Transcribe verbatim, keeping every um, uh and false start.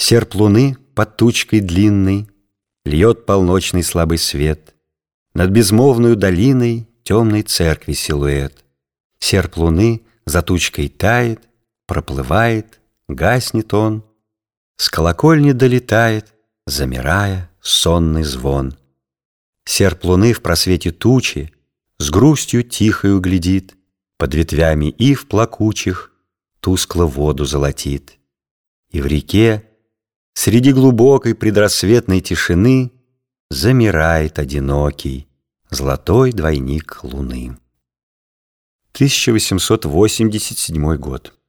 Серп луны под тучкой длинной льет полночный слабый свет. Над безмолвную долиной темной церкви силуэт. Серп луны за тучкой тает, проплывает, гаснет он. С колокольни долетает, замирая, сонный звон. Серп луны в просвете тучи с грустью тихою глядит, под ветвями ив плакучих тускло воду золотит. И в реке среди глубокой предрассветной тишины замирает одинокий золотой двойник луны. тысяча восемьсот восемьдесят седьмой год.